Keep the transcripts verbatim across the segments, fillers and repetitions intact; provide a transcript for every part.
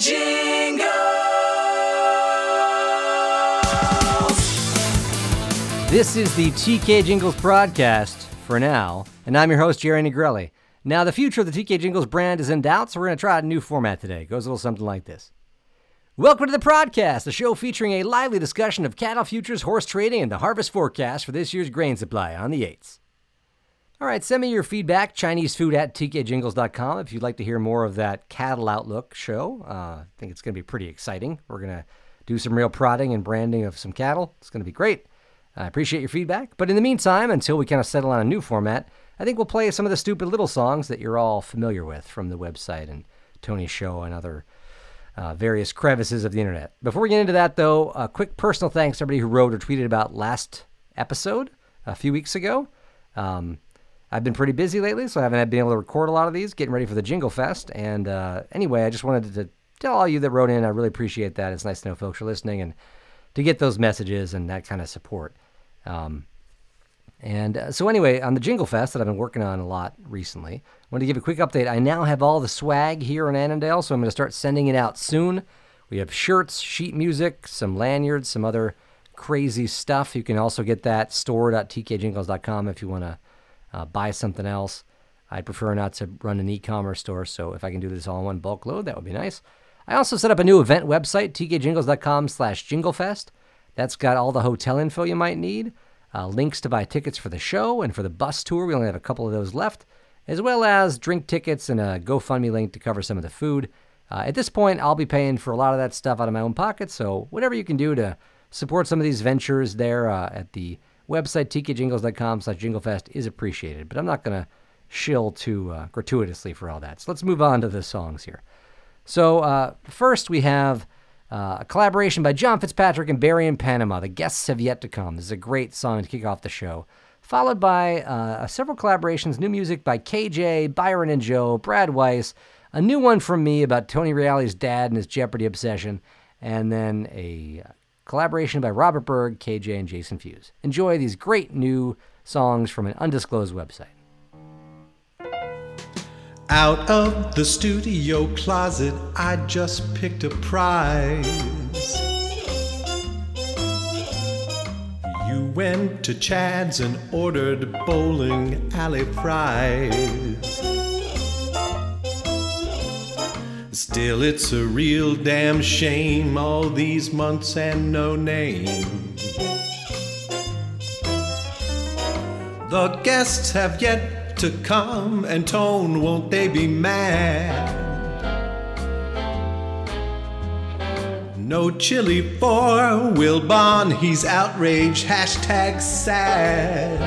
Jingles! This is the T K Jingles podcast for now, and I'm your host, Jerry Negrelli. Now, the future of the T K Jingles brand is in doubt, so we're going to try a new format today. It goes a little something like this. Welcome to the podcast, a show featuring a lively discussion of cattle futures, horse trading, and the harvest forecast for this year's grain supply on the eights. All right, send me your feedback, Chinese food at T K jingles dot com, if you'd like to hear more of that Cattle Outlook show. Uh, I think it's going to be pretty exciting. We're going to do some real prodding and branding of some cattle. It's going to be great. I appreciate your feedback. But in the meantime, until we kind of settle on a new format, I think we'll play some of the stupid little songs that you're all familiar with from the website and Tony's show and other uh, various crevices of the internet. Before we get into that, though, a quick personal thanks to everybody who wrote or tweeted about last episode a few weeks ago. Um, I've been pretty busy lately, so I haven't been able to record a lot of these, getting ready for the Jingle Fest. And uh, anyway, I just wanted to tell all you that wrote in, I really appreciate that. It's nice to know folks are listening and to get those messages and that kind of support. Um, and uh, so anyway, on the Jingle Fest that I've been working on a lot recently, I wanted to give a quick update. I now have all the swag here in Annandale, so I'm going to start sending it out soon. We have shirts, sheet music, some lanyards, some other crazy stuff. You can also get that store dot T K jingles dot com if you want to uh, buy something else. I prefer not to run an e-commerce store, so if I can do this all in one bulk load, that would be nice. I also set up a new event website, T K jingles dot com slash jinglefest. That's got all the hotel info you might need, uh, links to buy tickets for the show and for the bus tour. We only have a couple of those left, as well as drink tickets and a GoFundMe link to cover some of the food. Uh, at this point, I'll be paying for a lot of that stuff out of my own pocket, so whatever you can do to support some of these ventures there uh, at the website, T K jingles dot com slash jinglefest, is appreciated. But I'm not going to shill too uh, gratuitously for all that. So let's move on to the songs here. So uh, first we have Uh, a collaboration by John Fitzpatrick and Barry in Panama. The guests have yet to come. This is a great song to kick off the show. Followed by uh, several collaborations, new music by K J, Byron and Joe, Brad Weiss, a new one from me about Tony Reali's dad and his Jeopardy obsession, and then a collaboration by Robert Berg, K J, and Jason Fuse. Enjoy these great new songs from an undisclosed website. Out of the studio closet, I just picked a prize. You went to Chad's and ordered bowling alley fries. Still, it's a real damn shame, all these months and no name. The guests have yet to come, and Tone, won't they be mad? No chili for Will Bond, he's outraged, hashtag sad.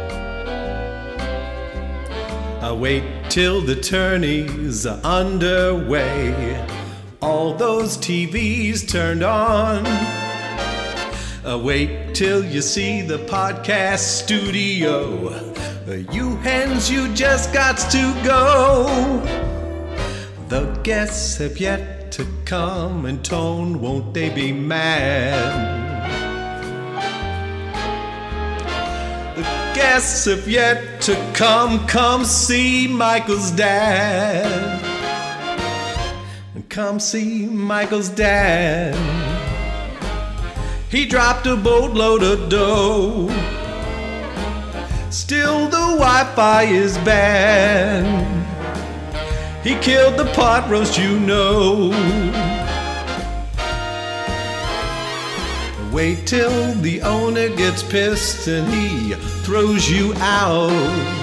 I wait till the tourneys are underway, all those T Vs turned on. I wait till you see the podcast studio. You hens, you just got to go. The guests have yet to come, and Tone, won't they be mad? The guests have yet to come, come see Michael's dad. Come see Michael's dad. He dropped a boatload of dough. Still the Wi-Fi is bad. He killed the pot roast, you know. Wait till the owner gets pissed and he throws you out.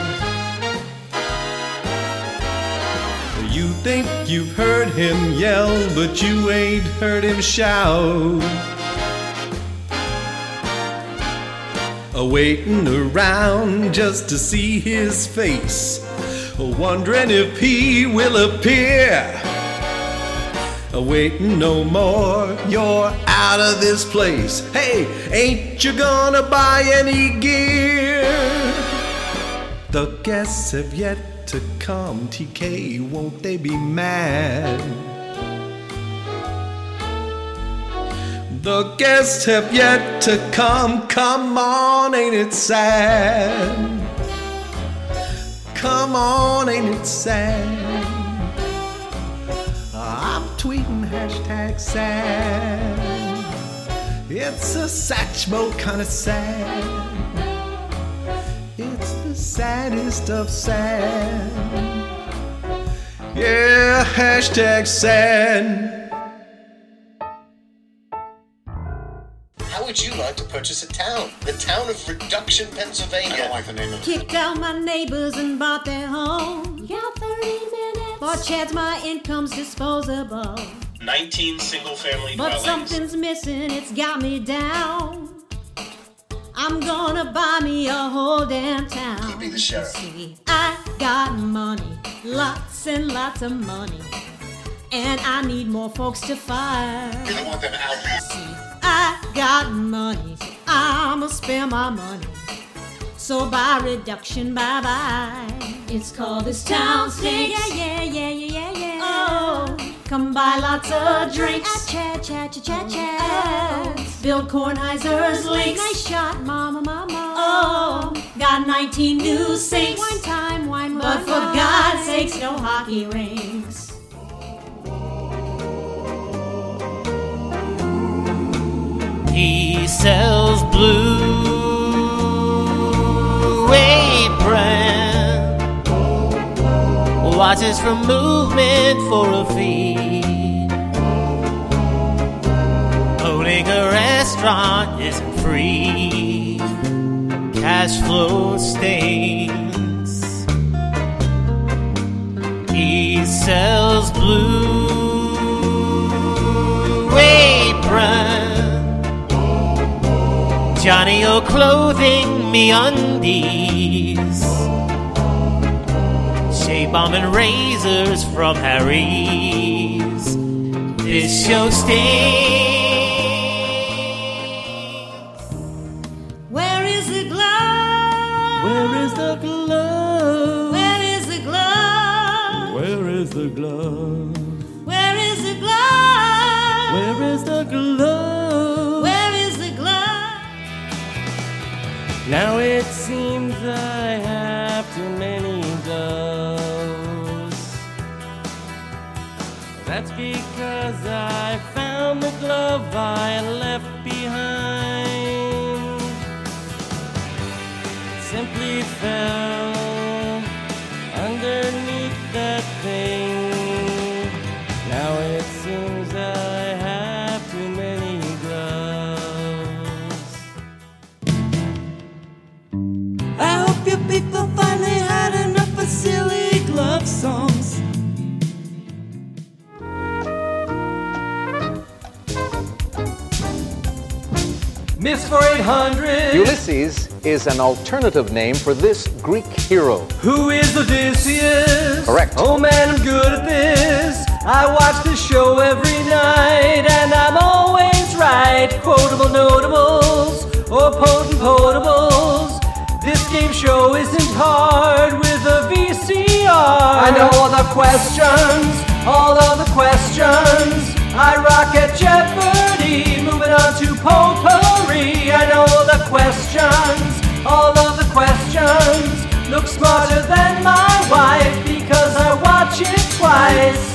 You think you've heard him yell, but you ain't heard him shout. Waiting around just to see his face, wondering if he will appear. Waiting no more, you're out of this place. Hey, ain't you gonna buy any gear? The guests have yet to come, T K, won't they be mad? The guests have yet to come, come on, ain't it sad? Come on, ain't it sad? I'm tweeting hashtag sad. It's a Satchmo kind of sad. It's the saddest of sad. Yeah, hashtag sad. How would you like to purchase a town? The town of Reduction, Pennsylvania. I don't like the name of it. Kicked out my neighbors and bought their home. You got thirty minutes. For chance my income's disposable. nineteen single-family But dwellings. something's missing, it's got me down. I'm gonna buy me a whole damn town. You be the sheriff. See, I got money, lots and lots of money. And I need more folks to fire. We don't want them out. See, I got money, so I'ma spend my money. So by reduction, bye-bye. It's called this town stinks. Yeah, yeah, yeah, yeah, yeah, yeah. Oh, come buy lots of drinks. Chat, chat, chat, chat, chat. Bill Kornheiser's links. Nice shot, mama, mama. Oh, got nineteen new sinks. Wine time, wine, wine, but for God's sakes, no hockey rinks. He sells blue apron, watches from movement for a fee. Owning a restaurant isn't free. Cash flow stinks. He sells blue apron, Johnny O clothing, me undies, shave balm and razors from Harry's. This show stinks. Where is the glove? Where is the glove? Where is the glove? Where is the glove? Where is the glove? Where is the glove? Where is the glove? Now it seems I have too many gloves. That's because I found the glove I left behind. It simply fell underneath that thing. Now it seems I have too many gloves. I hope you people finally had enough of silly glove songs. Miss for eight hundred. Ulysses is an alternative name for this Greek hero. Who is Odysseus? Correct. Oh man, I'm good at this. I watch this show every night, and I'm always right. Quotable notables or potent potables. This game show isn't hard with a V C R. I know all the questions, all of the questions. I rock at Jeopardy, moving on to potpourri. I know all the questions, all of the questions. Look smarter than my wife because I watch it twice.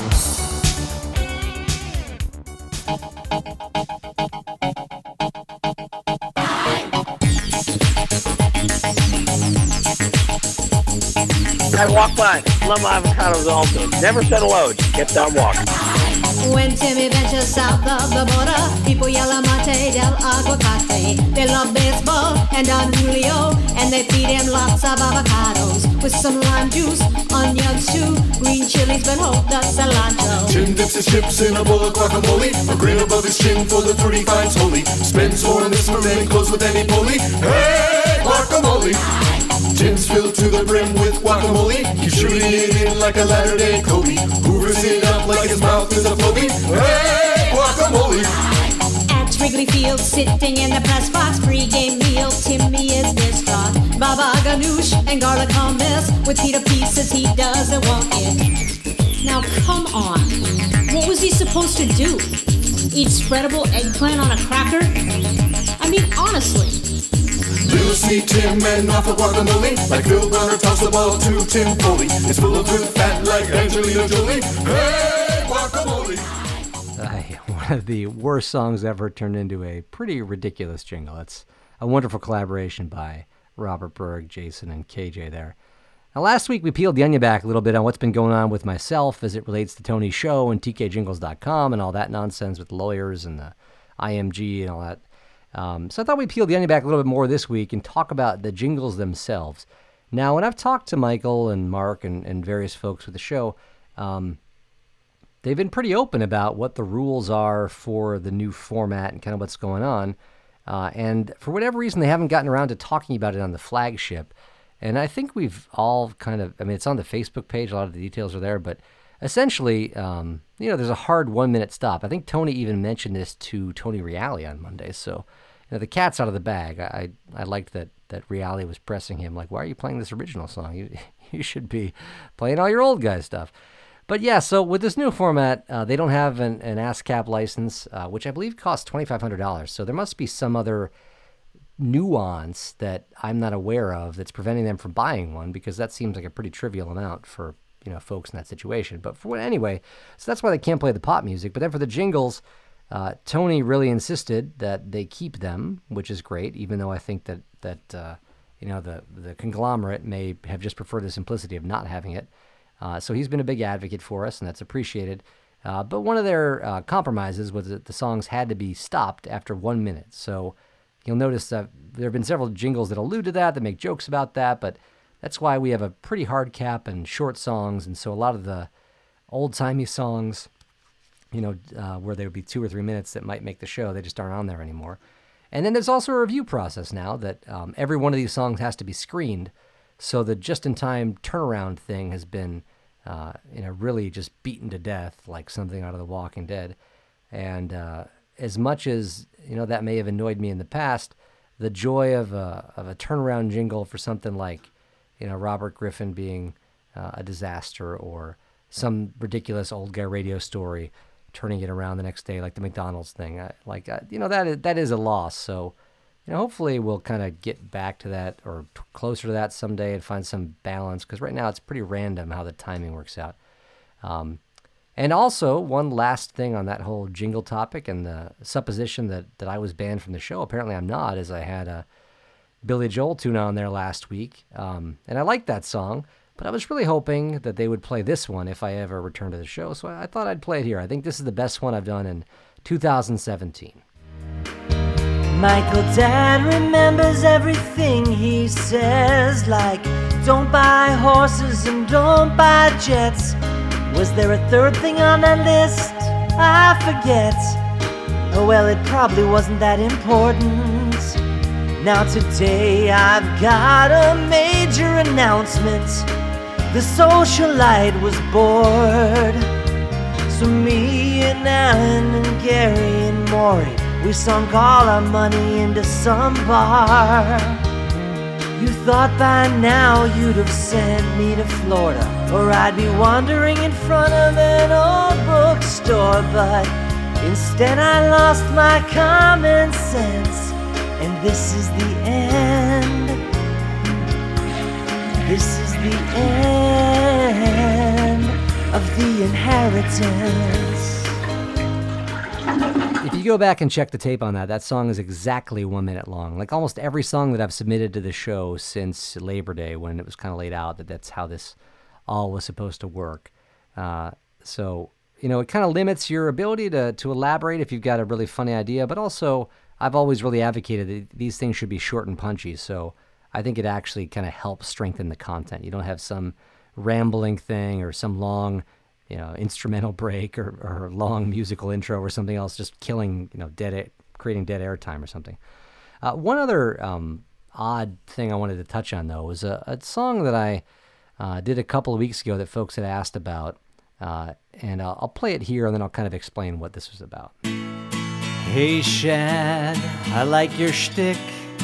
I walk by, love my avocados also. Never said hello, just kept on walking. When Timmy ventures south of the border, people yell amate del aguacate. They love baseball and Don Julio, and they feed him lots of avocados with some lime juice, onions too, green chilies, but hope the cilantro. Tim dips his chips in a bowl of guacamole, a grin above his chin full of fruity finds holy. Spends more on this movie than close with any pulley. Hey, guacamole! Tim's filled to the brim with guacamole. He's shooting it in like a latter-day Kobe. Hoovers it up like his mouth is a phobie. Hey, guacamole! At Wrigley Field, sitting in the press box, pre-game meal, Timmy is distraught. Baba ganoush and garlic hummus with pita pieces, he doesn't want it. Now come on, what was he supposed to do? Eat spreadable eggplant on a cracker? I mean, honestly. Little C Tim and off of guacamole. Like Phil Brunner tossed the ball to Tim Foley. It's full of good fat like Angelina Jolie. Hey, guacamole! one of the worst songs ever turned into a pretty ridiculous jingle. It's a wonderful collaboration by Robert Berg, Jason, and K J there. Now, last week we peeled the onion back a little bit on what's been going on with myself as it relates to Tony's show and T K jingles dot com and all that nonsense with lawyers and the I M G and all that. Um, so I thought we'd peel the onion back a little bit more this week and talk about the jingles themselves. Now, when I've talked to Michael and Mark and, and various folks with the show, um, they've been pretty open about what the rules are for the new format and kind of what's going on. Uh, and for whatever reason, they haven't gotten around to talking about it on the flagship. And I think we've all kind of, I mean, it's on the Facebook page. A lot of the details are there. But essentially, um, you know, there's a hard one-minute stop. I think Tony even mentioned this to Tony Reale on Monday. So, you know, the cat's out of the bag. I I liked that, that Reale was pressing him, like, why are you playing this original song? You, you should be playing all your old guy stuff. But yeah, so with this new format, uh, they don't have an, an ASCAP license, uh, which I believe costs twenty-five hundred dollars. So there must be some other nuance that I'm not aware of that's preventing them from buying one, because that seems like a pretty trivial amount for, you know, folks in that situation. But for anyway, so that's why they can't play the pop music. But then for the jingles, uh, Tony really insisted that they keep them, which is great, even though I think that, that uh, you know, the, the conglomerate may have just preferred the simplicity of not having it. Uh, so he's been a big advocate for us, and that's appreciated. Uh, but one of their uh, compromises was that the songs had to be stopped after one minute. So you'll notice that there have been several jingles that allude to that, that make jokes about that, but that's why we have a pretty hard cap and short songs, and so a lot of the old-timey songs, you know, uh, where there would be two or three minutes that might make the show, they just aren't on there anymore. And then there's also a review process now that um, every one of these songs has to be screened, so the just-in-time turnaround thing has been, uh, you know, really just beaten to death like something out of The Walking Dead. And uh, as much as, you know, that may have annoyed me in the past, the joy of a, of a turnaround jingle for something like, you know, Robert Griffin being uh, a disaster, or some ridiculous old guy radio story turning it around the next day, like the McDonald's thing. I, like, uh, you know, that is, that is a loss. So, you know, hopefully we'll kind of get back to that, or t- closer to that someday, and find some balance, because right now it's pretty random how the timing works out. Um, and also, one last thing on that whole jingle topic and the supposition that, that I was banned from the show. Apparently I'm not, as I had a Billy Joel tune on there last week. Um, and I liked that song, but I was really hoping that they would play this one if I ever return to the show. So I, I thought I'd play it here. I think this is the best one I've done in two thousand seventeen. Michael Dad remembers everything he says, like don't buy horses and don't buy jets. Was there a third thing on that list? I forget. Oh well, it probably wasn't that important. Now today I've got a major announcement. The socialite was bored, so me and Alan and Gary and Maury, we sunk all our money into some bar. You thought by now you'd have sent me to Florida, or I'd be wandering in front of an old bookstore. But instead I lost my common sense, and this is the end. This is the end of the inheritance. If you go back and check the tape on that, that song is exactly one minute long. Like almost every song that I've submitted to the show since Labor Day, when it was kind of laid out that that's how this all was supposed to work. Uh, so, you know, it kind of limits your ability to, to elaborate if you've got a really funny idea, but also I've always really advocated that these things should be short and punchy. So I think it actually kind of helps strengthen the content. You don't have some rambling thing or some long, you know, instrumental break or, or long musical intro or something else, just killing, you know, dead, air, creating dead air time or something. Uh, one other um, odd thing I wanted to touch on, though, was a, a song that I uh, did a couple of weeks ago that folks had asked about, uh, and I'll, I'll play it here, and then I'll kind of explain what this was about. Hey Shad, I like your shtick.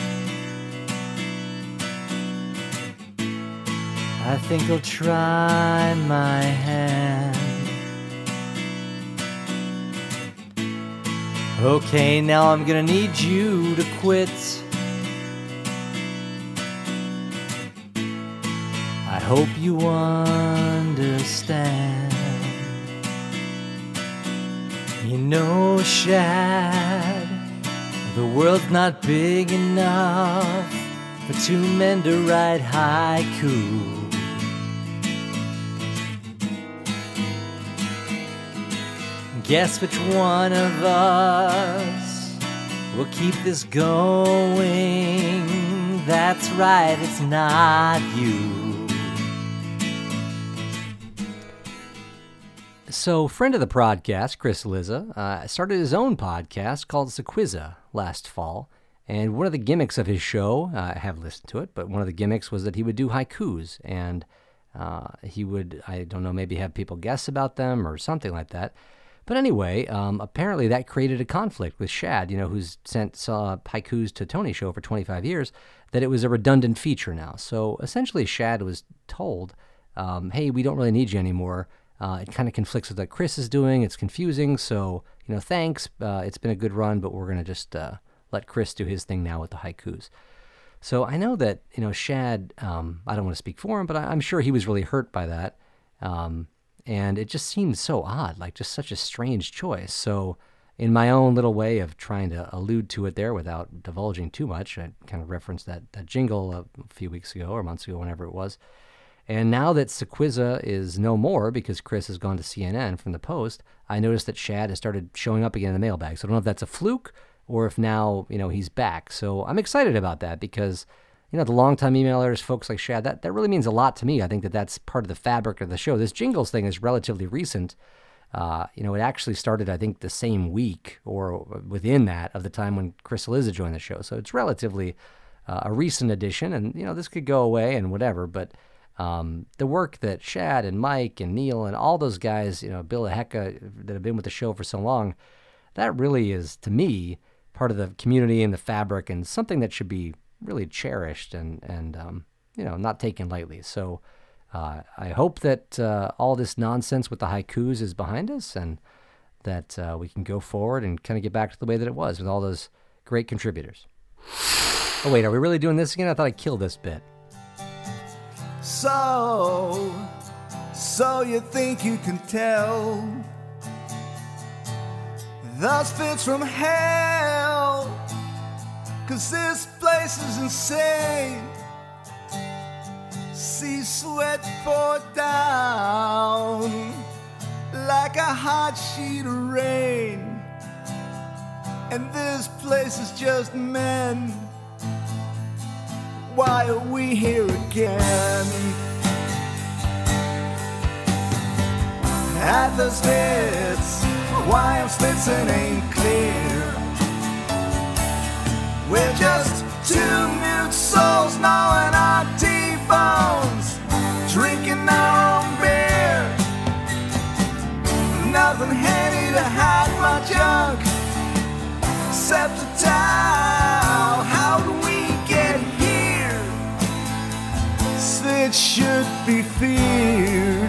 I think I'll try my hand. Okay, now I'm gonna need you to quit. I hope you understand. You know, Shad, the world's not big enough for two men to write haiku. Guess which one of us will keep this going? That's right, it's not you. So, friend of the podcast, Chris Liza, uh, started his own podcast called Sequizza last fall. And one of the gimmicks of his show, uh, I have listened to it, but one of the gimmicks was that he would do haikus. And uh, he would, I don't know, maybe have people guess about them or something like that. But anyway, um, apparently that created a conflict with Shad, you know, who's sent uh, haikus to Tony's show for twenty-five years, that it was a redundant feature now. So essentially Shad was told, um, hey, we don't really need you anymore. Uh, it kind of conflicts with what Chris is doing. It's confusing. So, you know, thanks. Uh, it's been a good run, but we're going to just uh, let Chris do his thing now with the haikus. So I know that, you know, Shad, um, I don't want to speak for him, but I, I'm sure he was really hurt by that. Um, and it just seemed so odd, like just such a strange choice. So in my own little way of trying to allude to it there without divulging too much, I kind of referenced that, that jingle a few weeks ago or months ago, whenever it was. And now that Sequizza is no more because Chris has gone to C N N from the Post, I noticed that Shad has started showing up again in the mailbag. So I don't know if that's a fluke or if now, you know, he's back. So I'm excited about that because, you know, the longtime emailers, folks like Shad, that, that really means a lot to me. I think that that's part of the fabric of the show. This jingles thing is relatively recent. Uh, you know, it actually started, I think, the same week or within that of the time when Chris Liza joined the show. So it's relatively uh, a recent addition. And, you know, this could go away and whatever, but Um, the work that Shad and Mike and Neil and all those guys, you know, Bill Hecka that have been with the show for so long, that really is, to me, part of the community and the fabric and something that should be really cherished and, and um, you know, not taken lightly. So uh, I hope that uh, all this nonsense with the haikus is behind us and that uh, we can go forward and kind of get back to the way that it was with all those great contributors. Oh, wait, are we really doing this again? I thought I killed this bit. So, so you think you can tell those fits from hell, 'cause this place is insane. See sweat pour down like a hot sheet of rain, and this place is just men. Why are we here again? At the Spitz, why I'm Spitzing ain't clear. We're just two mute souls gnawing our T-bones, drinking our own beer. Nothing handy to hide my junk, except a towel. How do we get here? It should be feared.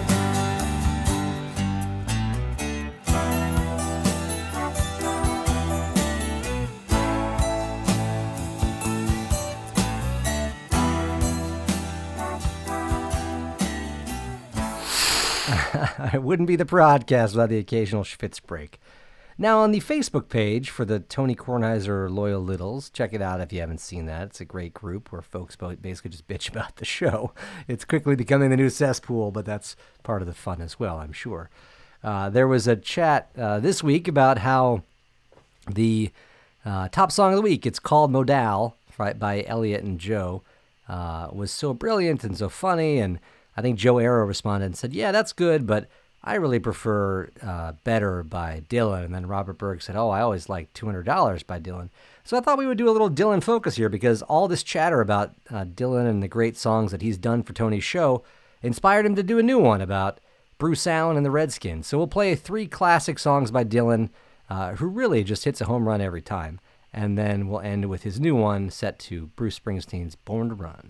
It wouldn't be the podcast without the occasional schwitz break. Now, on the Facebook page for the Tony Kornheiser Loyal Littles, check it out if you haven't seen that. It's a great group where folks basically just bitch about the show. It's quickly becoming the new cesspool, but that's part of the fun as well, I'm sure. Uh, there was a chat uh, this week about how the uh, top song of the week, it's called Modal, right, by Elliot and Joe, uh, was so brilliant and so funny. And I think Joe Arrow responded and said, yeah, that's good, but I really prefer uh, Better by Dylan. And then Robert Berg said, oh, I always like two hundred dollars by Dylan. So I thought we would do a little Dylan focus here because all this chatter about uh, Dylan and the great songs that he's done for Tony's show inspired him to do a new one about Bruce Allen and the Redskins. So we'll play three classic songs by Dylan, uh, who really just hits a home run every time. And then we'll end with his new one set to Bruce Springsteen's Born to Run.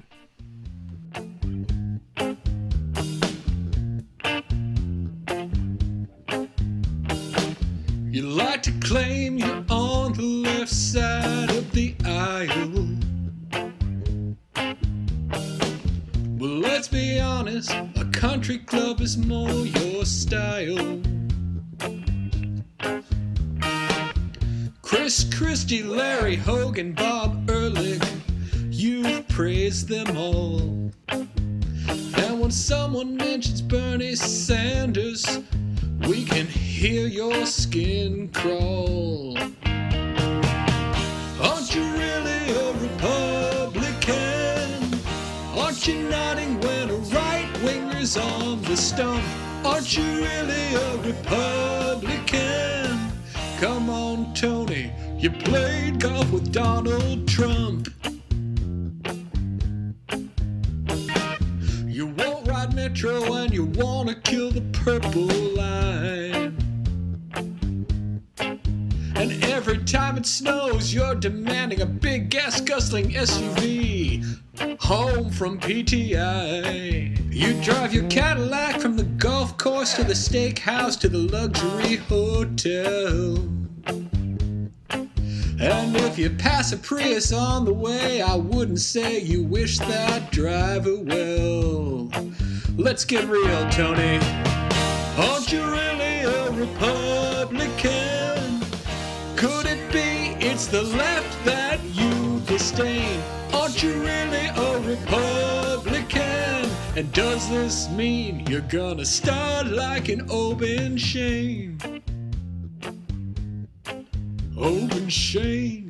You like to claim you're on the left side of the aisle. Well, let's be honest, a country club is more your style. Chris Christie, Larry Hogan, Bob Ehrlich, you've praised them all. And when someone mentions Bernie Sanders, we can hear your skin crawl. Aren't you really a Republican? Aren't you nodding when a right-winger's on the stump? Aren't you really a Republican? Come on, Tony, you played golf with Donald Trump. You won't ride Metro and you want to kill the Purple Line. And every time it snows, you're demanding a big gas-guzzling S U V home from P T I. You drive your Cadillac from the golf course to the steakhouse to the luxury hotel. And if you pass a Prius on the way, I wouldn't say you wish that driver well. Let's get real, Tony. Aren't you really a Republican? Could it be it's the left that you disdain? Aren't you really a Republican? And does this mean you're gonna start like an Oben Shane? Oben Shane.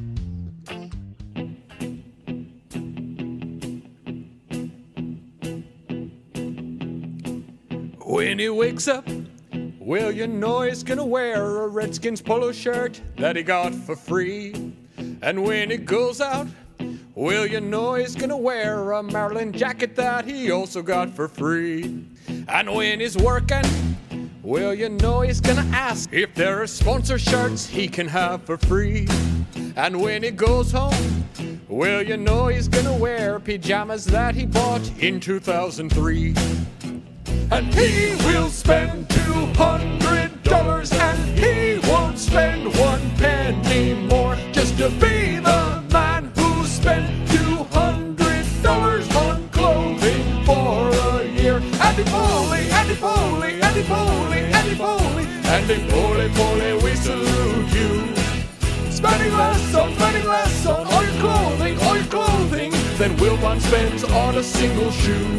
When he wakes up, well, you know he's gonna wear a Redskins polo shirt that he got for free. And when he goes out, well, you know he's gonna wear a Maryland jacket that he also got for free. And when he's working, well, you know he's gonna ask if there are sponsor shirts he can have for free. And when he goes home, well, you know he's gonna wear pajamas that he bought in two thousand three. And he will spend two hundred dollars and he won't spend one penny more just to be the man who spent two hundred dollars on clothing for a year. Andy Foley, Andy Foley, Andy Foley, Andy Foley, Andy Foley, Foley, we salute you. Spending less on, spending less on all your clothing, all your clothing than Wilbon spends on a single shoe.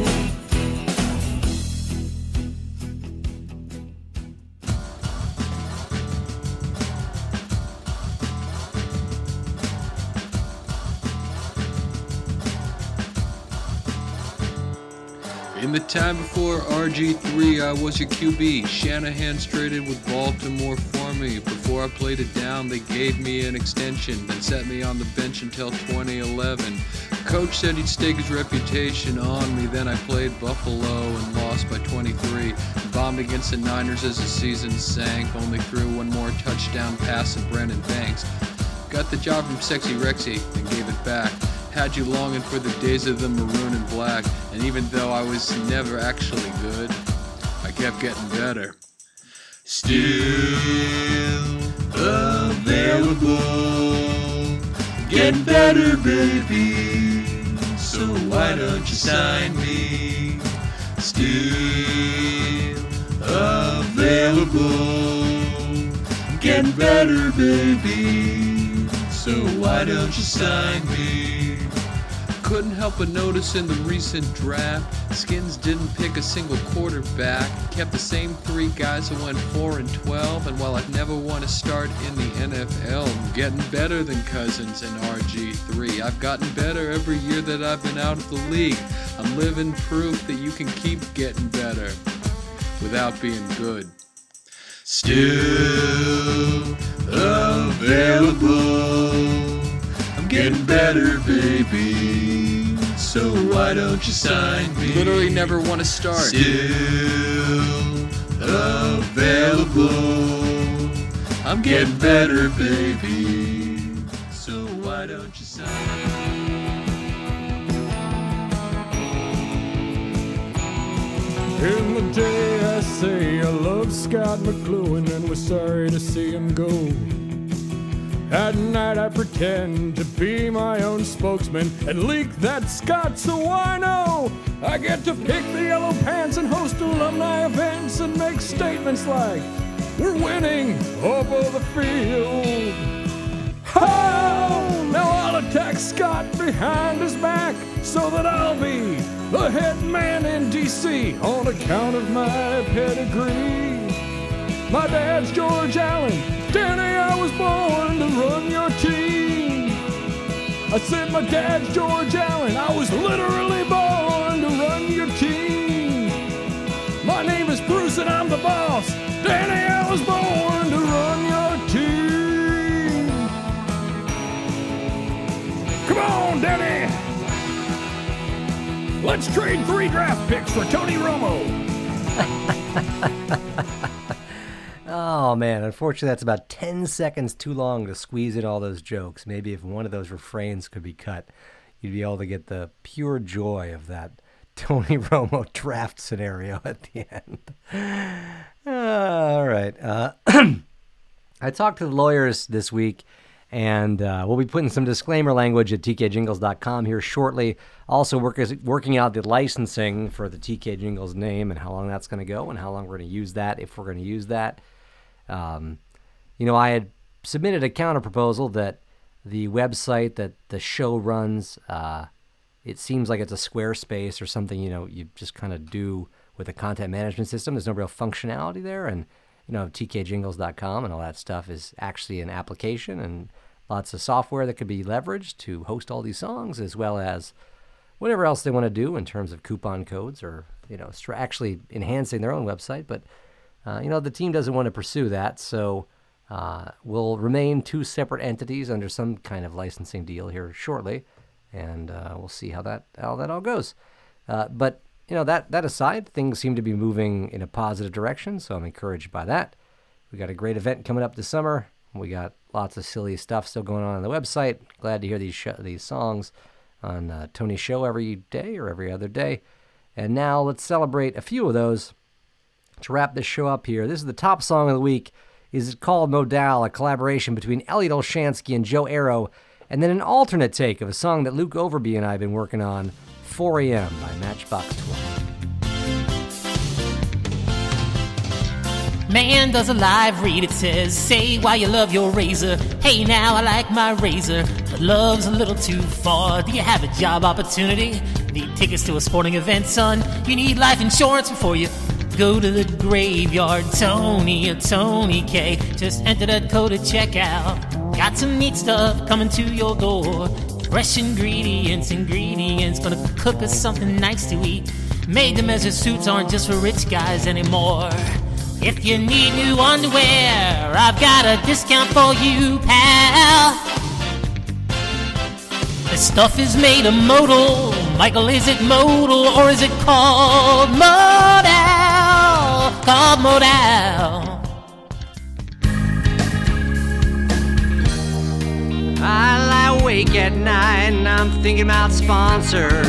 In the time before R G three, I was a Q B. Shanahan traded with Baltimore for me. Before I played it down, they gave me an extension, then set me on the bench until twenty eleven. Coach said he'd stake his reputation on me. Then I played Buffalo and lost by twenty-three. Bombed against the Niners as the season sank. Only threw one more touchdown pass to Brendan Banks. Got the job from Sexy Rexy, then gave it back. Had you longing for the days of the maroon and black. And even though I was never actually good, I kept getting better. Still available, getting better, baby. So why don't you sign me? Still available, getting better, baby. So why don't you sign me? Couldn't help but notice in the recent draft, Skins didn't pick a single quarterback. Kept the same three guys who went four and twelve. And while I've never won a start in the N F L, I'm getting better than Cousins and R G three. I've gotten better every year that I've been out of the league. I'm living proof that you can keep getting better without being good. Still available, I'm getting better, baby. So why don't you sign me? Literally never want to start. Still available, I'm getting better, baby. So why don't you sign me? In the day I say I love Scott McLuhan and was sorry to see him go. At night I pretend to be my own spokesman and leak that Scott's a wino. I get to pick the yellow pants and host alumni events and make statements like, we're winning over the field. Oh, now I'll attack Scott behind his back so that I'll be the head man in D C on account of my pedigree. My dad's George Allen. Danny, I was born to run your team. I said my dad's George Allen. I was literally born to run your team. My name is Bruce and I'm the boss. Danny, I was born to run your team. Come on, Danny. Let's trade three draft picks for Tony Romo. Oh, man. Unfortunately, that's about ten seconds too long to squeeze in all those jokes. Maybe if one of those refrains could be cut, you'd be able to get the pure joy of that Tony Romo draft scenario at the end. Uh, all right. Uh, I talked to the lawyers this week, and uh, we'll be putting some disclaimer language at T K Jingles dot com here shortly. Also work, working out the licensing for the T K Jingles name and how long that's going to go and how long we're going to use that, if we're going to use that. Um, you know, I had submitted a counter proposal that the website that the show runs, uh, it seems like it's a Squarespace or something, you know, you just kind of do with a content management system. There's no real functionality there. And, you know, T K Jingles dot com and all that stuff is actually an application and lots of software that could be leveraged to host all these songs, as well as whatever else they want to do in terms of coupon codes or, you know, actually enhancing their own website. But, uh, you know, the team doesn't want to pursue that. So uh, we'll remain two separate entities under some kind of licensing deal here shortly. And uh, we'll see how that how that all goes. Uh, but, you know, that, that aside, things seem to be moving in a positive direction. So I'm encouraged by that. We got a great event coming up this summer. We got lots of silly stuff still going on on the website. Glad to hear these sh- these songs on uh, Tony's show every day or every other day. And now let's celebrate a few of those to wrap this show up here. This is the top song of the week. Is it called Modal, a collaboration between Elliot Olshansky and Joe Arrow, and then an alternate take of a song that Luke Overby and I have been working on, four a.m. by Matchbox Twenty. Man does a live read, it says, say why you love your razor. Hey now, I like my razor, but love's a little too far. Do you have a job opportunity? Need tickets to a sporting event, son? You need life insurance before you go to the graveyard. Tony or Tony K, just enter that code at checkout. Got some neat stuff coming to your door. Fresh ingredients, ingredients, gonna cook us something nice to eat. Made to measure suits aren't just for rich guys anymore. If you need new underwear, I've got a discount for you, pal. This stuff is made of modal. Michael, is it modal or is it called modal? Called modal. I lie awake at night and I'm thinking about sponsors.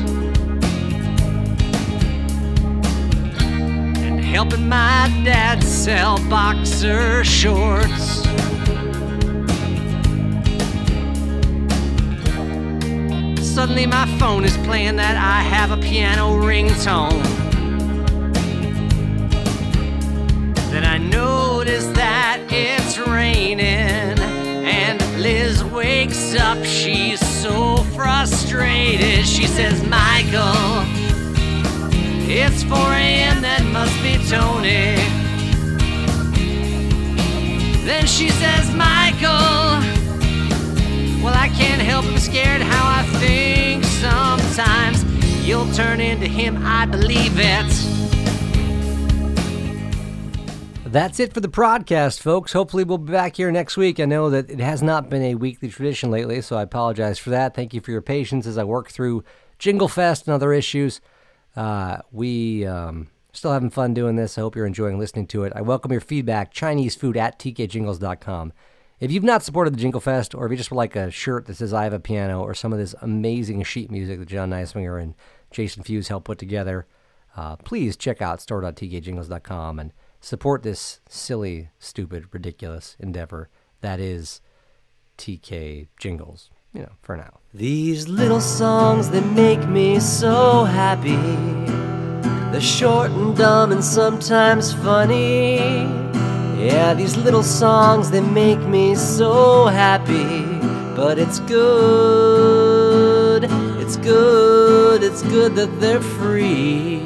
Helping my dad sell boxer shorts. Suddenly my phone is playing that I Have a Piano ringtone. Then I notice that it's raining and Liz wakes up, she's so frustrated. She says, Michael, it's four a.m., that must be Tony. Then she says, Michael, well, I can't help but scared how I think sometimes you'll turn into him, I believe it. That's it for the podcast, folks. Hopefully we'll be back here next week. I know that it has not been a weekly tradition lately, so I apologize for that. Thank you for your patience as I work through Jingle Fest and other issues. Uh, we um, still having fun doing this. I hope you're enjoying listening to it. I welcome your feedback, Chinese food at T K Jingles dot com. If you've not supported the Jingle Fest, or if you just would like a shirt that says I Have a Piano, or some of this amazing sheet music that John Neisminger and Jason Fuse helped put together, uh, please check out store dot T K Jingles dot com and support this silly, stupid, ridiculous endeavor that is T K Jingles. You know, for now. These little songs that make me so happy, they're short and dumb and sometimes funny. Yeah, these little songs, they make me so happy. But it's good, it's good, it's good that they're free.